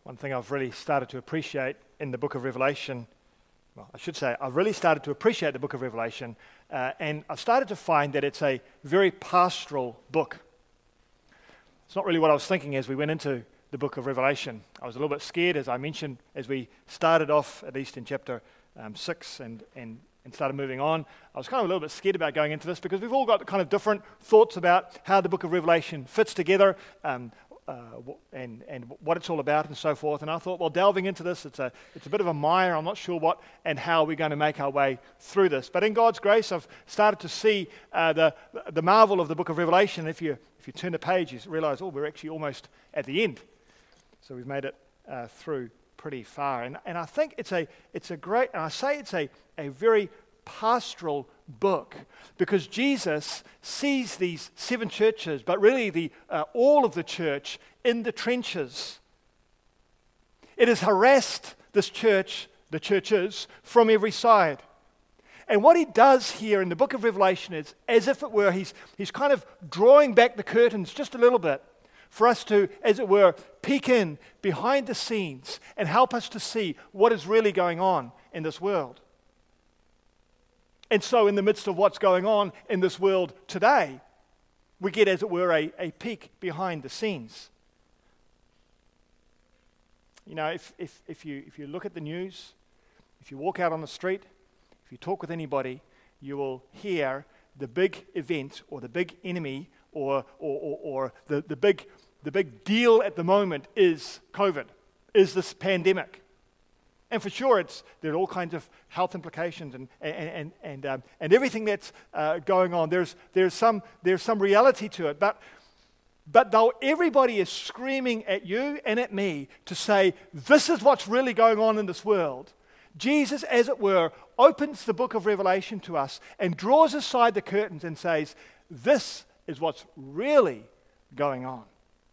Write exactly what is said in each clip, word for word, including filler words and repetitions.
One thing I've really started to appreciate in the book of Revelation, well, I should say, I've really started to appreciate the book of Revelation, uh, and I've started to find that it's a very pastoral book. It's not really what I was thinking as we went into the book of Revelation. I was a little bit scared, as I mentioned, as we started off, at least in chapter um, six and, and, and started moving on. I was kind of a little bit scared about going into this because we've all got kind of different thoughts about how the book of Revelation fits together, um, Uh, and, and what it's all about and so forth. And I thought, well, delving into this, it's a it's a bit of a mire. I'm not sure what and how we're going to make our way through this. But in God's grace, I've started to see uh, the the marvel of the book of Revelation. If you if you turn the page, you realize, oh, we're actually almost at the end. So we've made it uh, through pretty far. And and I think it's a it's a great, and I say it's a a very pastoral book, because Jesus sees these seven churches, but really the uh, all of the church in the trenches. It has harassed this church, the churches, from every side. And what he does here in the book of Revelation is, as if it were, he's he's kind of drawing back the curtains just a little bit for us to, as it were, peek in behind the scenes and help us to see what is really going on in this world. And so in the midst of what's going on in this world today, we get, as it were, a, a peek behind the scenes. You know, if, if, if, you, if you look at the news, if you walk out on the street, if you talk with anybody, you will hear the big event or the big enemy or, or, or, or the, the, big, the big deal at the moment is COVID, is this pandemic. And for sure, it's there are all kinds of health implications and and and and, um, and everything that's uh, going on. There's there's some there's some reality to it. But but though everybody is screaming at you and at me to say this is what's really going on in this world, Jesus, as it were, opens the book of Revelation to us and draws aside the curtains and says, "This is what's really going on."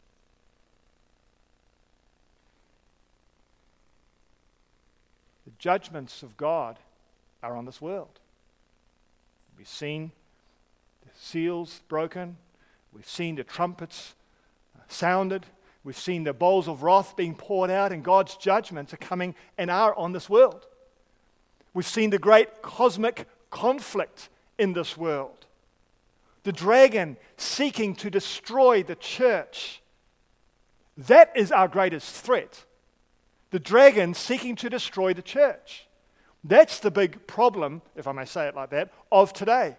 Judgments of God are on this world. We've seen the seals broken. We've seen the trumpets sounded. We've seen the bowls of wrath being poured out, and God's judgments are coming and are on this world. We've seen the great cosmic conflict in this world. The dragon seeking to destroy the church. That is our greatest threat. The dragon seeking to destroy the church. That's the big problem, if I may say it like that, of today.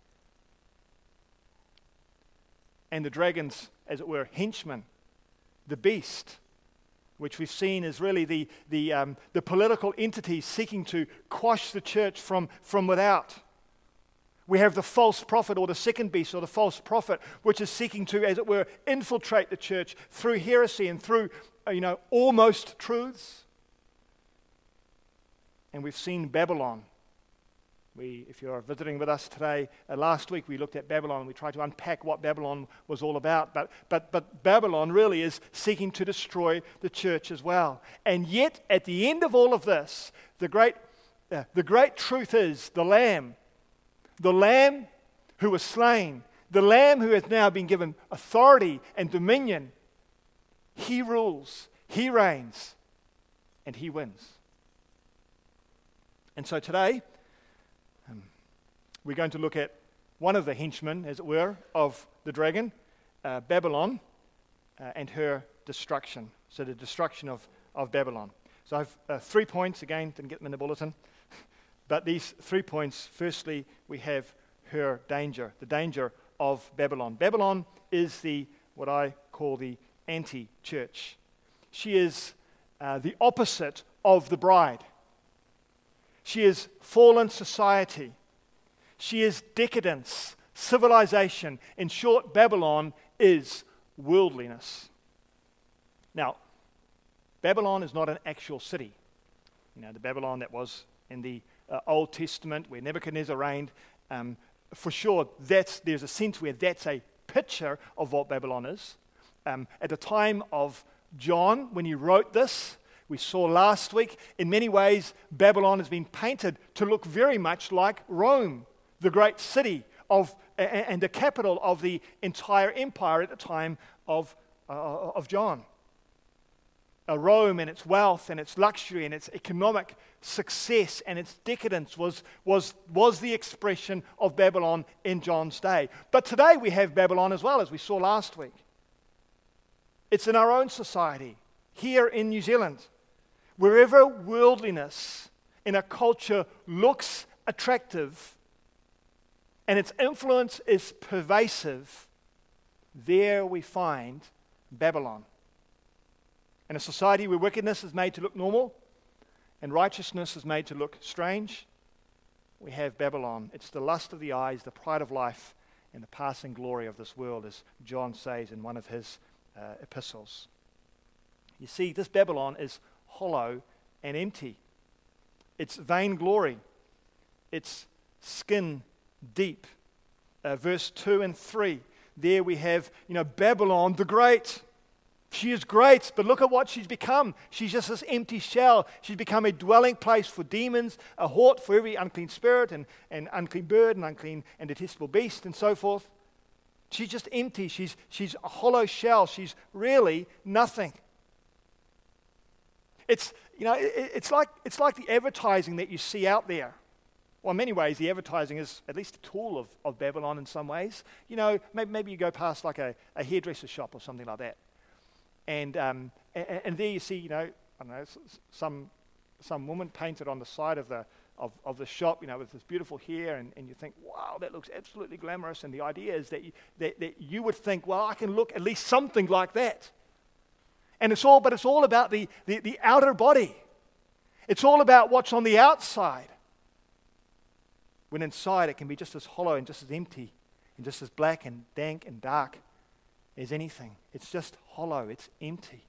And the dragon's, as it were, henchman, the beast, which we've seen is really the, the, um, the political entity seeking to quash the church from, from without. We have the false prophet, or the second beast, or the false prophet, which is seeking to, as it were, infiltrate the church through heresy and through, you know, almost truths. And we've seen Babylon. We, if you're visiting with us today, uh, last week we looked at Babylon. We tried to unpack what Babylon was all about. But, but, but Babylon really is seeking to destroy the church as well. And yet, at the end of all of this, the great, uh, the great truth is the Lamb, the Lamb who was slain, the Lamb who has now been given authority and dominion. He rules, He reigns, and He wins. And so today, um, we're going to look at one of the henchmen, as it were, of the dragon, uh, Babylon, uh, and her destruction. So the destruction of, of Babylon. So I have uh, three points, again, didn't get them in the bulletin. But these three points, firstly, we have her danger, the danger of Babylon. Babylon is the, what I call the anti-church. She is uh, the opposite of the bride. She is fallen society. She is decadence, civilization. In short, Babylon is worldliness. Now, Babylon is not an actual city. You know, the Babylon that was in the uh, Old Testament where Nebuchadnezzar reigned, um, for sure, that's, there's a sense where that's a picture of what Babylon is. Um, at the time of John, when he wrote this, we saw last week, in many ways, Babylon has been painted to look very much like Rome, the great city of and the capital of the entire empire at the time of, uh, of John. uh, Rome and its wealth and its luxury and its economic success and its decadence was, was, was the expression of Babylon in John's day. But today we have Babylon as well, as we saw last week. It's in our own society, here in New Zealand. Wherever worldliness in a culture looks attractive and its influence is pervasive, there we find Babylon. In a society where wickedness is made to look normal and righteousness is made to look strange, we have Babylon. It's the lust of the eyes, the pride of life, and the passing glory of this world, as John says in one of his uh, epistles. You see, this Babylon is hollow and empty. It's vainglory. It's skin deep. Uh, verse two and three, there we have, you know, Babylon the Great. She is great, but look at what she's become. She's just this empty shell. She's become a dwelling place for demons, a haunt for every unclean spirit and, and unclean bird and unclean and detestable beast and so forth. She's just empty. She's, she's a hollow shell. She's really nothing. It's, you know, it, it's like it's like the advertising that you see out there. Well, in many ways, the advertising is at least a tool of, of Babylon in some ways. You know, maybe, maybe you go past like a, a hairdresser shop or something like that. And, um, and and there you see, you know, I don't know, some some woman painted on the side of the of, of the shop, you know, with this beautiful hair, and, and you think, wow, that looks absolutely glamorous. And the idea is that you, that, that you would think, well, I can look at least something like that. And it's all, but it's all about the, the, the outer body. It's all about what's on the outside. When inside it can be just as hollow and just as empty and just as black and dank and dark as anything. It's just hollow. It's empty.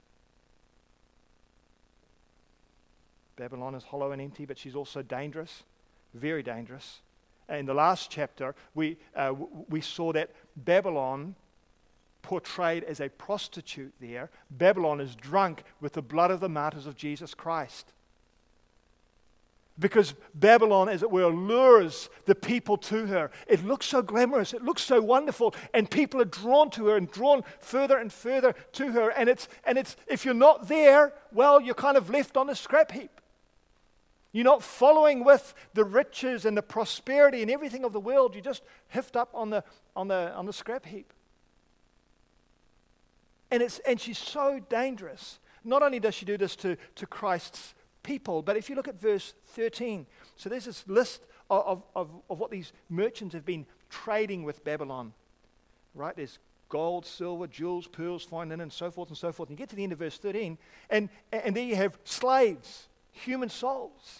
Babylon is hollow and empty, but she's also dangerous, very dangerous. In the last chapter, we uh, w- we saw that Babylon, portrayed as a prostitute there, Babylon is drunk with the blood of the martyrs of Jesus Christ. Because Babylon, as it were, lures the people to her. It looks so glamorous, it looks so wonderful, and people are drawn to her and drawn further and further to her. And it's and it's if you're not there, well, you're kind of left on a scrap heap. You're not following with the riches and the prosperity and everything of the world. You're just hiffed up on the on the on the scrap heap. And it's and she's so dangerous. Not only does she do this to, to Christ's people, but if you look at verse thirteen, so there's this list of, of, of what these merchants have been trading with Babylon, right? There's gold, silver, jewels, pearls, fine linen, and so forth and so forth. And you get to the end of verse thirteen, and, and there you have slaves, human souls.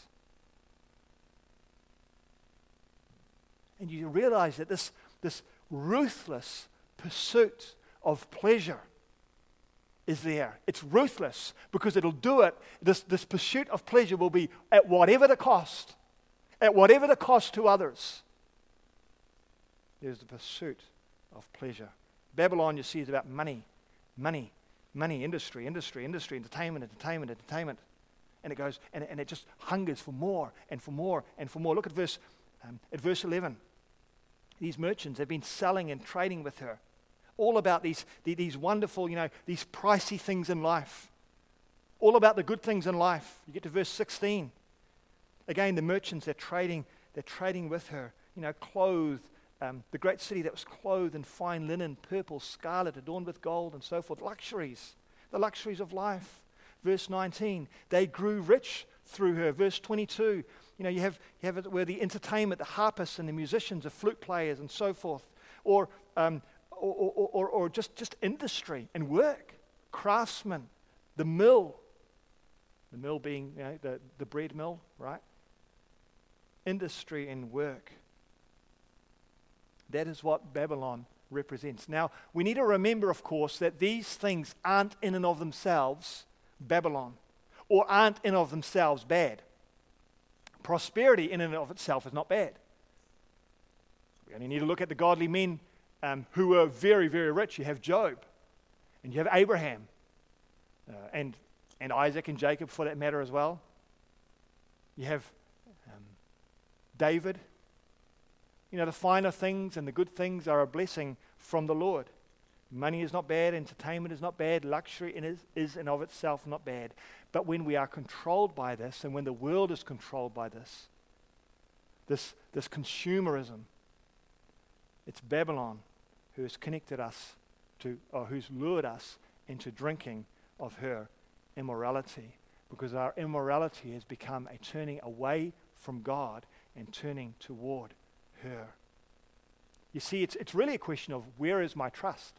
And you realize that this, this ruthless pursuit of pleasure is there. It's ruthless because it'll do it. This, this pursuit of pleasure will be at whatever the cost, at whatever the cost to others. There's the pursuit of pleasure. Babylon, you see, is about money, money, money, industry, industry, industry, entertainment, entertainment, entertainment. And it goes, and, and it just hungers for more and for more and for more. Look at verse, um, at verse eleven. These merchants have been selling and trading with her. All about these, these wonderful, you know, these pricey things in life. All about the good things in life. You get to verse sixteen. Again, the merchants, they're trading, they're trading with her. You know, clothed, um, the great city that was clothed in fine linen, purple, scarlet, adorned with gold and so forth. Luxuries, the luxuries of life. Verse nineteen, they grew rich through her. Verse twenty-two, you know, you have, you have it where the entertainment, the harpists and the musicians, the flute players and so forth. Or... Um, Or, or, or, or just, just industry and work, craftsmen, the mill, the mill being, you know, the, the bread mill, right? Industry and work. That is what Babylon represents. Now, we need to remember, of course, that these things aren't in and of themselves Babylon, or aren't in and of themselves bad. Prosperity in and of itself is not bad. We only need to look at the godly men Um, who were very, very rich. You have Job, and you have Abraham, uh, and and Isaac and Jacob, for that matter, as well. You have um, David. You know, the finer things and the good things are a blessing from the Lord. Money is not bad, entertainment is not bad, luxury is, is in of itself not bad. But when we are controlled by this, and when the world is controlled by this, this, this consumerism, it's Babylon who has connected us to, or who's lured us into drinking of her immorality, because our immorality has become a turning away from God and turning toward her. You see, it's, it's really a question of where is my trust?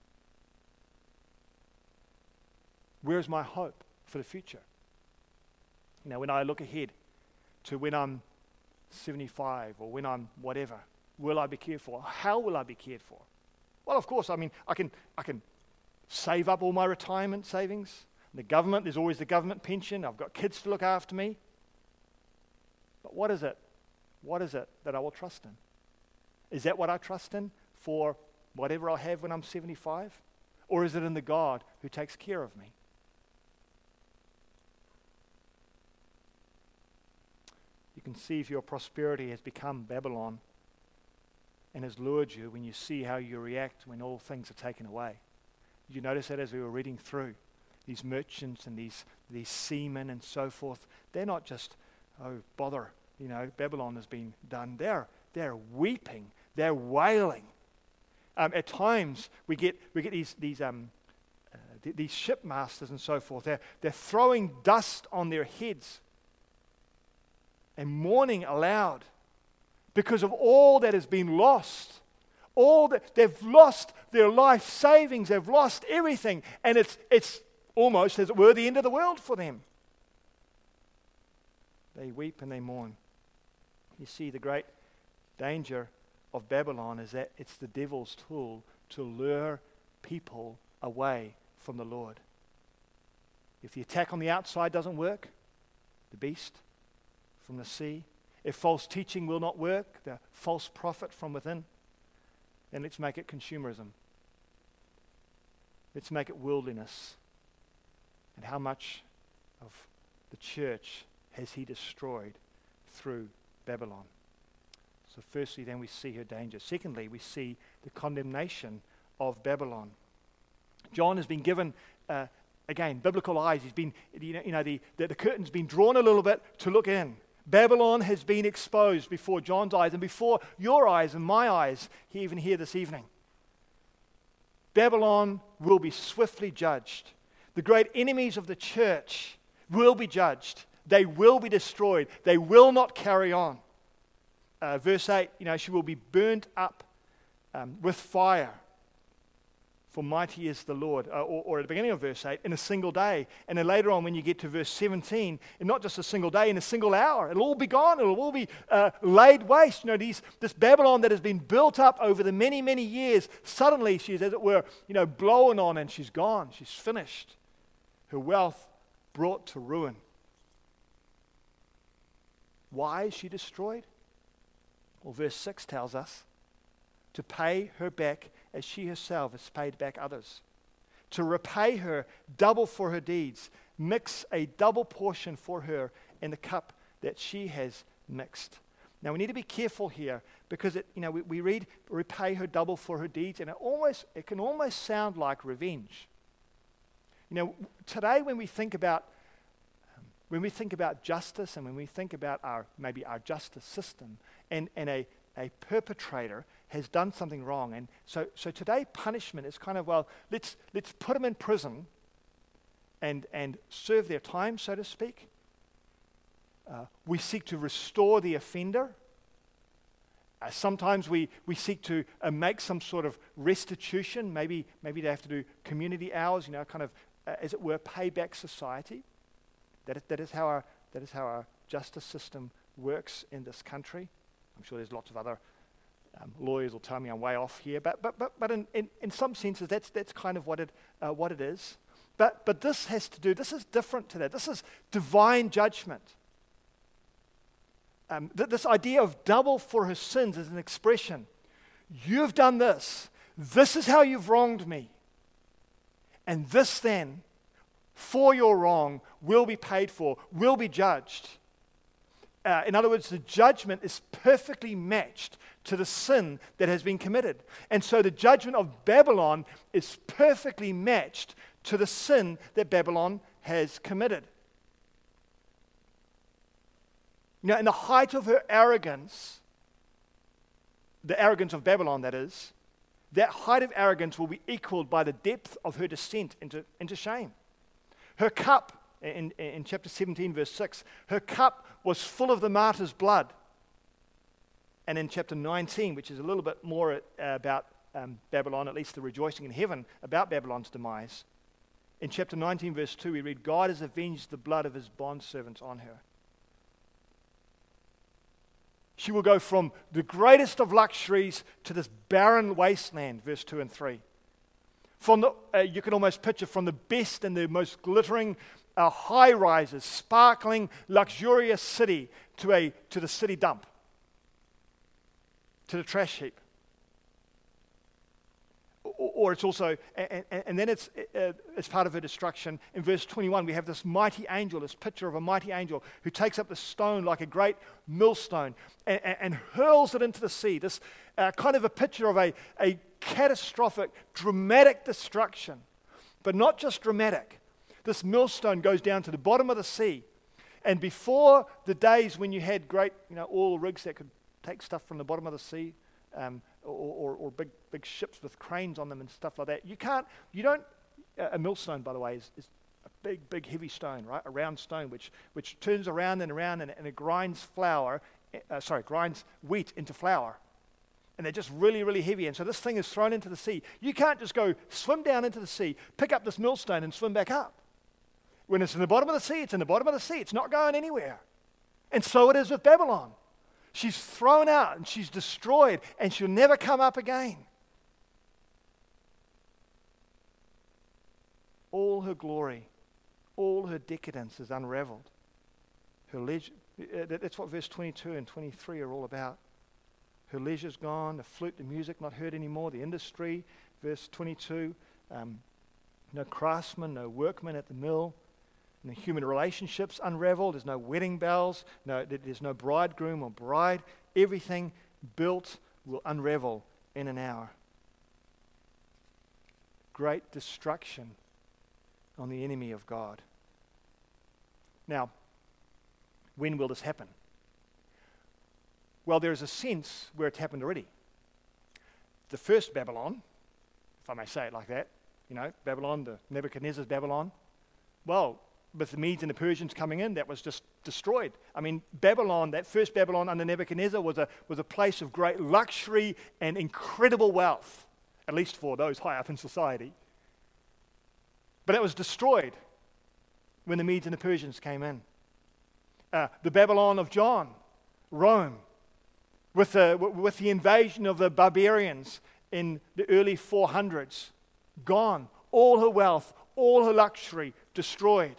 Where is my hope for the future? You know, when I look ahead to when I'm seventy-five or when I'm whatever, will I be cared for? How will I be cared for? Well, of course, I mean, I can I can save up all my retirement savings. The government, there's always the government pension. I've got kids to look after me. But what is it? What is it that I will trust in? Is that what I trust in for whatever I'll have when I'm seventy-five? Or is it in the God who takes care of me? You can see if your prosperity has become Babylon and has lured you when you see how you react when all things are taken away. Did you notice that as we were reading through? These merchants and these, these seamen and so forth, they're not just, oh, bother, you know, Babylon has been done. They're, they're weeping. They're wailing. Um, at times, we get we get these these um, uh, th- these shipmasters and so forth. They're, they're throwing dust on their heads and mourning aloud because of all that has been lost. All that they've lost their life savings, they've lost everything, and it's it's almost as it were the end of the world for them. They weep and they mourn. You see, the great danger of Babylon is that it's the devil's tool to lure people away from the Lord. If the attack on the outside doesn't work, the beast from the sea, if false teaching will not work, the false prophet from within, then let's make it consumerism. Let's make it worldliness. And how much of the church has he destroyed through Babylon? So firstly, then we see her danger. Secondly, we see the condemnation of Babylon. John has been given, uh, again, biblical eyes. He's been, you know, you know the, the, the curtain's been drawn a little bit to look in. Babylon has been exposed before John's eyes and before your eyes and my eyes, even here this evening. Babylon will be swiftly judged. The great enemies of the church will be judged. They will be destroyed. They will not carry on. Uh, verse eight, you know, she will be burnt up um, with fire. For mighty is the Lord. Uh, or, or at the beginning of verse eight, in a single day. And then later on when you get to verse seventeen, in not just a single day, in a single hour. It'll all be gone. It'll all be uh, laid waste. You know, these, this Babylon that has been built up over the many, many years, suddenly she's, as it were, you know, blown on and she's gone. She's finished. Her wealth brought to ruin. Why is she destroyed? Well, verse six tells us to pay her back as she herself has paid back others. To repay her double for her deeds. Mix a double portion for her in the cup that she has mixed. Now we need to be careful here because it, you know, we, we read repay her double for her deeds, and it almost it can almost sound like revenge. You know, today when we think about um, when we think about justice and when we think about our maybe our justice system, and, and a, a perpetrator has done something wrong, and so so today punishment is kind of, well, let's let's put them in prison and and serve their time, so to speak. Uh, we seek to restore the offender. Uh, sometimes we, we seek to uh, make some sort of restitution. Maybe maybe they have to do community hours, you know, kind of, uh, as it were, payback society. That is, that is how our that is how our justice system works in this country. I'm sure there's lots of other um, lawyers will tell me I'm way off here, but but but but in, in, in some senses that's that's kind of what it uh, what it is. But but this has to do. This is different to that. This is divine judgment. Um, th- this idea of double for her sins is an expression. You've done this. This is how you've wronged me. And this then, for your wrong, will be paid for, will be judged. Uh, in other words, the judgment is perfectly matched to the sin that has been committed. And so the judgment of Babylon is perfectly matched to the sin that Babylon has committed. Now, in the height of her arrogance, the arrogance of Babylon, that is, that height of arrogance will be equaled by the depth of her descent into, into shame. Her cup, in, in chapter seventeen, verse six, her cup was full of the martyr's blood. And in chapter nineteen, which is a little bit more uh, about um, Babylon, at least the rejoicing in heaven about Babylon's demise, in chapter nineteen, verse two, we read, God has avenged the blood of his bondservants on her. She will go from the greatest of luxuries to this barren wasteland, verse two and three. From the, uh, you can almost picture from the best and the most glittering uh, high-rises, sparkling, luxurious city to, a, to the city dump, to the trash heap. Or, or it's also, and, and then it's, uh, it's part of her destruction. In verse twenty-one, we have this mighty angel, this picture of a mighty angel who takes up the stone like a great millstone and, and, and hurls it into the sea. This uh, kind of a picture of a, a catastrophic, dramatic destruction. But not just dramatic. This millstone goes down to the bottom of the sea. And before the days when you had great, you know, oil rigs that could take stuff from the bottom of the sea, um, or, or, or big big ships with cranes on them and stuff like that, you can't, you don't, a millstone, by the way, is, is a big, big, heavy stone, right? A round stone, which which turns around and around and, and it grinds flour, uh, sorry, grinds wheat into flour. And they're just really, really heavy. And so this thing is thrown into the sea. You can't just go swim down into the sea, pick up this millstone and swim back up. When it's in the bottom of the sea, it's in the bottom of the sea. It's not going anywhere. And so it is with Babylon. She's thrown out and she's destroyed and she'll never come up again. All her glory, all her decadence is unraveled. Her leisure, that's what verse twenty-two and twenty-three are all about. Her leisure's gone, the flute, the music not heard anymore, the industry, verse twenty-two, um, no craftsman, no workman at the mill, and the human relationships unraveled, there's no wedding bells, no, there's no bridegroom or bride. Everything built will unravel in an hour. Great destruction on the enemy of God. Now, when will this happen? Well, there's a sense where it's happened already. The first Babylon, if I may say it like that, you know, Babylon, the Nebuchadnezzar's Babylon, well, with the Medes and the Persians coming in, that was just destroyed. I mean, Babylon, that first Babylon under Nebuchadnezzar was a, was a place of great luxury and incredible wealth, at least for those high up in society. But it was destroyed when the Medes and the Persians came in. Uh, the Babylon of John, Rome, with the, with the invasion of the barbarians in the early four hundreds, gone. All her wealth, all her luxury, destroyed.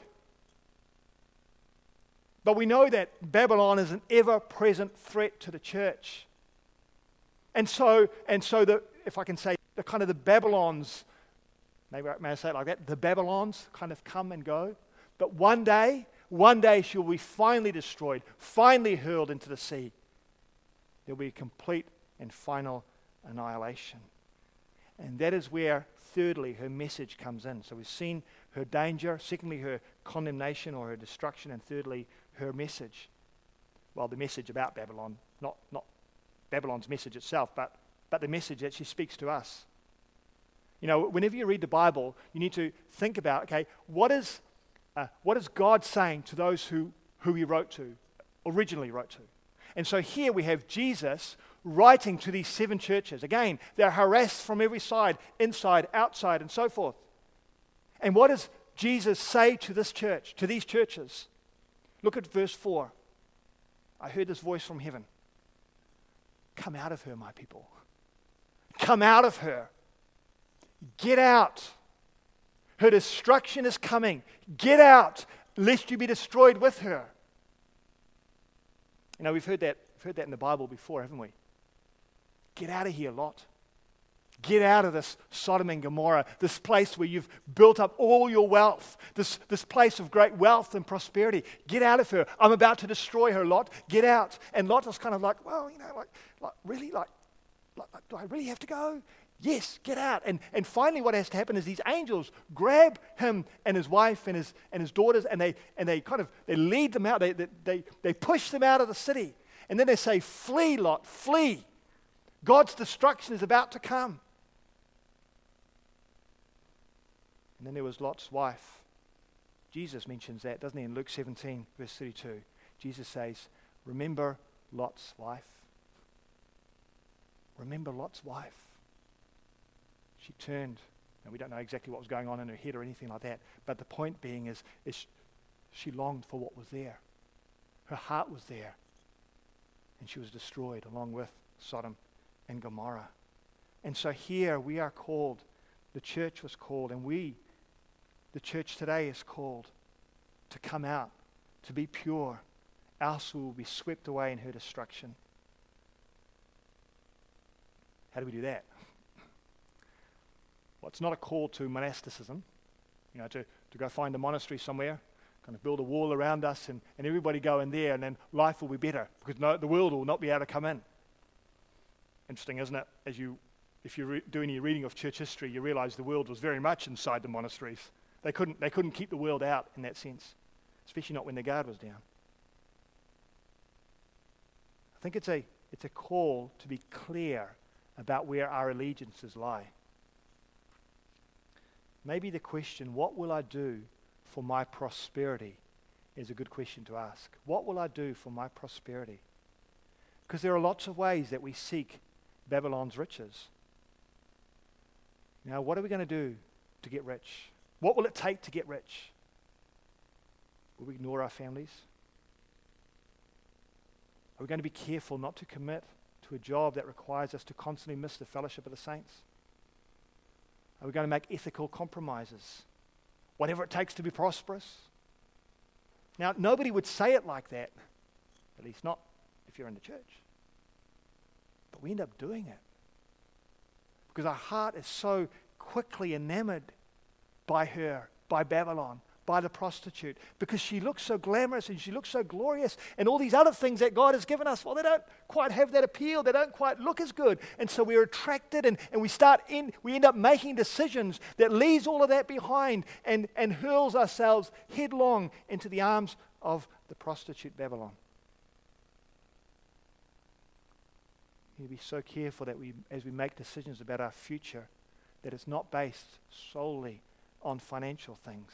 But we know that Babylon is an ever-present threat to the church. And so, and so the, if I can say, the kind of the Babylons, maybe I may say it like that, the Babylons kind of come and go. But one day, one day she'll be finally destroyed, finally hurled into the sea. There'll be a complete and final annihilation. And that is where, thirdly, her message comes in. So we've seen her danger, secondly, her condemnation or her destruction, and thirdly, her message. Well, the message about Babylon, not, not Babylon's message itself, but, but the message that she speaks to us. You know, whenever you read the Bible, you need to think about, okay, what is uh, what is God saying to those who, who he wrote to, originally wrote to? And so here we have Jesus writing to these seven churches. Again, they're harassed from every side, inside, outside, and so forth. And what does Jesus say to this church, to these churches? Look at verse four. I heard this voice from heaven. Come out of her, my people. Come out of her. Get out. Her destruction is coming. Get out, lest you be destroyed with her. You know, we've heard that, we've heard that in the Bible before, haven't we? Get out of here, Lot. Get out of this Sodom and Gomorrah, this place where you've built up all your wealth, this, this place of great wealth and prosperity. Get out of her. I'm about to destroy her, Lot. Get out. And Lot was kind of like, well, you know, like, like really, like, like, like, do I really have to go? Yes, get out. And, and finally what has to happen is these angels grab him and his wife and his, and his daughters, and they, and they kind of, they lead them out. They, they, they, they push them out of the city. And then they say, flee, Lot, flee. God's destruction is about to come. And then there was Lot's wife. Jesus mentions that, doesn't he, in Luke seventeen, verse thirty-two. Jesus says, remember Lot's wife. Remember Lot's wife. She turned, and we don't know exactly what was going on in her head or anything like that, but the point being is, is she longed for what was there. Her heart was there, and she was destroyed along with Sodom and Gomorrah. And so here we are called, the church was called, and we, the church today, is called to come out, to be pure, else we will be swept away in her destruction. How do we do that? Well, it's not a call to monasticism, you know, to, to go find a monastery somewhere, kind of build a wall around us and, and everybody go in there and then life will be better because no, the world will not be able to come in. Interesting, isn't it? As you, if you re- do any reading of church history, you realize the world was very much inside the monasteries. They couldn't, they couldn't keep the world out in that sense, especially not when the guard was down. I think it's a, it's a call to be clear about where our allegiances lie. Maybe the question, what will I do for my prosperity, is a good question to ask. What will I do for my prosperity? Because there are lots of ways that we seek Babylon's riches. Now, what are we going to do to get rich? What will it take to get rich? Will we ignore our families? Are we going to be careful not to commit to a job that requires us to constantly miss the fellowship of the saints? Are we going to make ethical compromises? Whatever it takes to be prosperous? Now, nobody would say it like that, at least not if you're in the church. But we end up doing it because our heart is so quickly enamored by her, by Babylon, by the prostitute, because she looks so glamorous and she looks so glorious, and all these other things that God has given us, well, they don't quite have that appeal, they don't quite look as good, and so we're attracted, and, and we start in, we end up making decisions that leaves all of that behind and, and hurls ourselves headlong into the arms of the prostitute Babylon. We need to be so careful that we, as we make decisions about our future, that it's not based solely on financial things.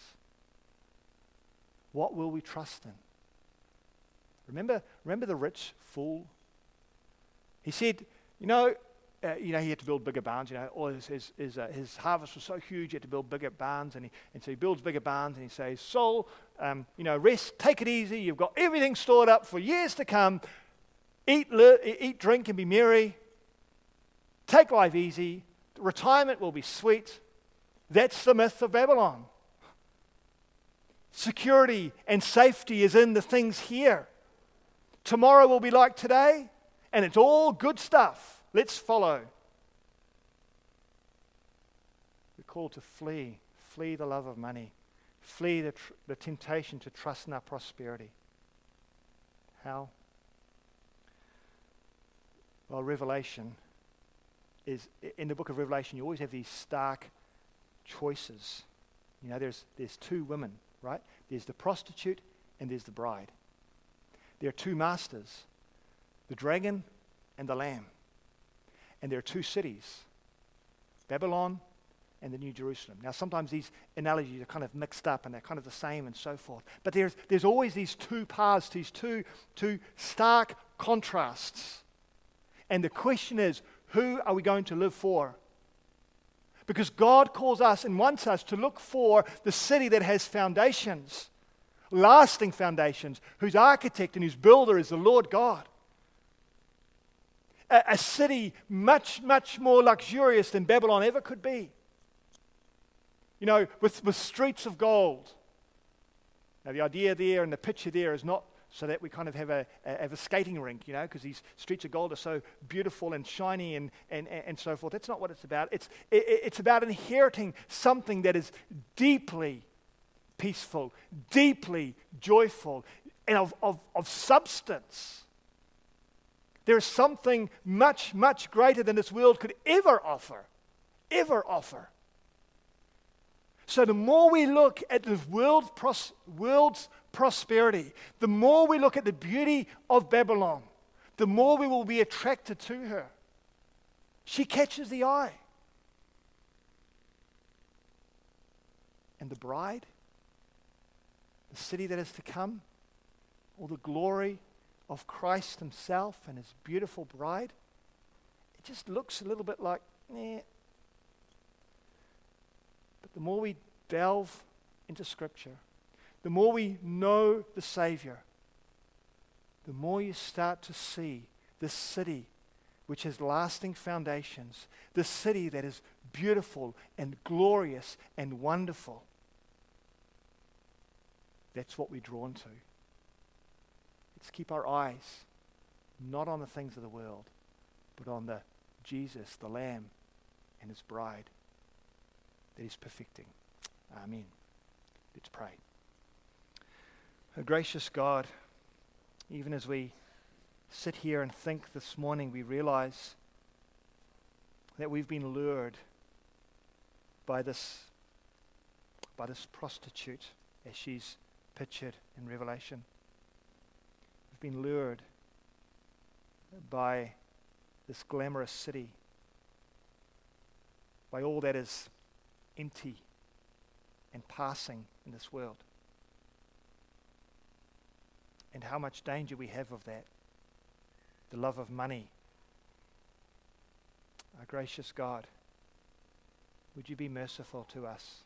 What will we trust in? Remember, remember the rich fool? He said, you know, uh, you know, he had to build bigger barns. You know, all his his his, uh, his harvest was so huge, he had to build bigger barns, and he and so he builds bigger barns, and he says, "Soul, um, you know, rest, take it easy. You've got everything stored up for years to come. Eat, li- eat, drink, and be merry. Take life easy. Retirement will be sweet." That's the myth of Babylon. Security and safety is in the things here. Tomorrow will be like today, and it's all good stuff. Let's follow. We're called to flee. Flee the love of money. Flee the, tr- the temptation to trust in our prosperity. How? Well, Revelation is, in the book of Revelation, you always have these stark choices. You know, there's there's two women, right? There's the prostitute and there's the bride. There are two masters, the dragon and the lamb. And there are two cities, Babylon and the New Jerusalem. Now, sometimes these analogies are kind of mixed up and they're kind of the same and so forth. But there's there's always these two paths, these two two stark contrasts. And the question is, who are we going to live for? Because God calls us and wants us to look for the city that has foundations, lasting foundations, whose architect and whose builder is the Lord God. A, a city much, much more luxurious than Babylon ever could be. You know, with, with streets of gold. Now, the idea there and the picture there is not so that we kind of have a, a, have a skating rink, you know, because these streets of gold are so beautiful and shiny and, and, and so forth. That's not what it's about. It's, it, it's about inheriting something that is deeply peaceful, deeply joyful, and of, of, of substance. There is something much, much greater than this world could ever offer, ever offer. So the more we look at the world pros- world's prosperity, the more we look at the beauty of Babylon, the more we will be attracted to her. She catches the eye. And the bride, the city that is to come, all the glory of Christ himself and his beautiful bride, it just looks a little bit like, eh. But the more we delve into Scripture, the more we know the Savior, the more you start to see this city which has lasting foundations, this city that is beautiful and glorious and wonderful. That's what we're drawn to. Let's keep our eyes not on the things of the world, but on the Jesus, the Lamb, and his bride that he's perfecting. Amen. Let's pray. O gracious God, even as we sit here and think this morning, we realize that we've been lured by this, by this prostitute as she's pictured in Revelation. We've been lured by this glamorous city, by all that is empty and passing in this world, and how much danger we have of that, the love of money. Our gracious God, would you be merciful to us?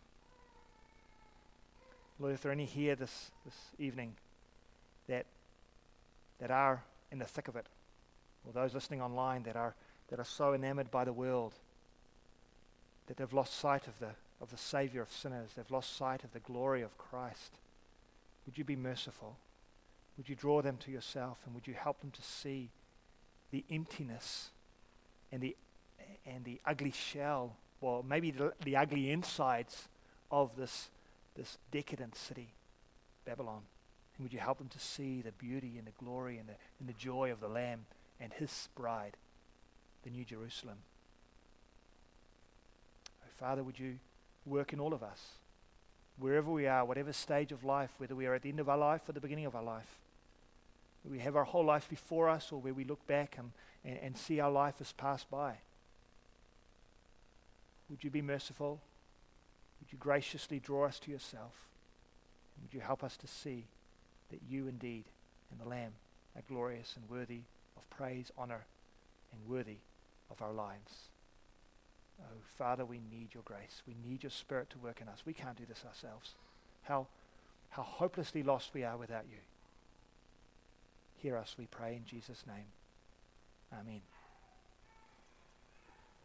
Lord, if there are any here this, this evening that that are in the thick of it, or those listening online that are that are so enamored by the world that they've lost sight of the of the Savior of sinners, they've lost sight of the glory of Christ, would you be merciful? Would you draw them to yourself, and would you help them to see the emptiness and the and the ugly shell, or maybe the, the ugly insides of this this decadent city, Babylon? And would you help them to see the beauty and the glory and the, and the joy of the Lamb and his bride, the New Jerusalem? Oh, Father, would you work in all of us, wherever we are, whatever stage of life, whether we are at the end of our life or the beginning of our life, where we have our whole life before us, or where we look back and, and, and see our life has passed by. Would you be merciful? Would you graciously draw us to yourself? And would you help us to see that you indeed and the Lamb are glorious and worthy of praise, honor, and worthy of our lives? Oh, Father, we need your grace. We need your Spirit to work in us. We can't do this ourselves. How, how hopelessly lost we are without you. Hear us, we pray, in Jesus' name. Amen.